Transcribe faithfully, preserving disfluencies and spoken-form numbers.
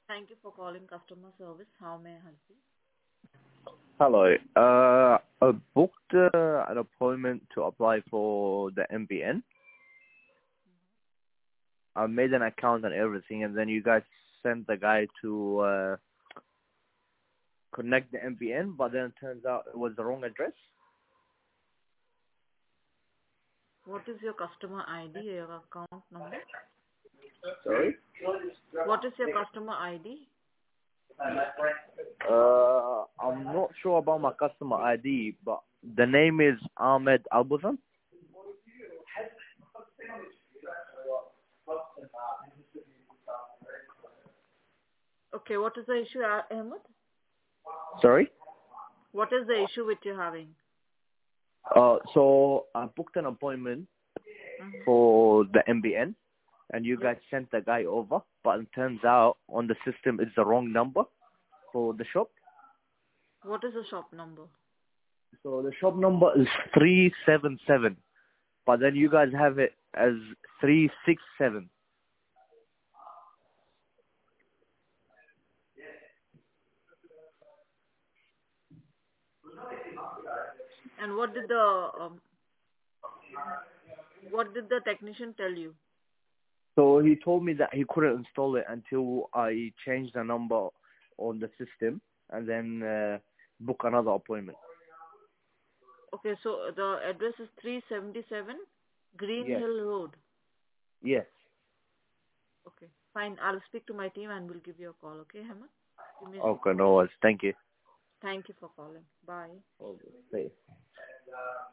Thank you for calling customer service. How may I help you? Hello. Uh, I booked uh, an appointment to apply for the M B N. I made an account and everything, and then you guys sent the guy to uh, connect the M B N, but then it turns out it was the wrong address. What is your customer I D, your account number? Sorry? What is your customer I D? Uh, I'm not sure about my customer I D, but the name is Ahmed Abuzan. Okay, what is the issue, Ah- Ahmed? Sorry? What is the issue which you're having? Uh, so I booked an appointment Mm-hmm. for the M B N, and you Yes. guys sent the guy over, but it turns out on the system it's the wrong number for the shop. What is the shop number? So the shop number is three seven seven, but then you guys have it as three six seven. And what did the um, what did the technician tell you? So he told me that he couldn't install it until I changed the number on the system and then uh, book another appointment. Okay, so the address is three seventy-seven Green Yes. Hill Road. Yes. Okay, fine. I'll speak to my team and we'll give you a call. Okay, Ahmed? Give me Okay, no worries. Thank you. Thank you for calling. Bye. Okay.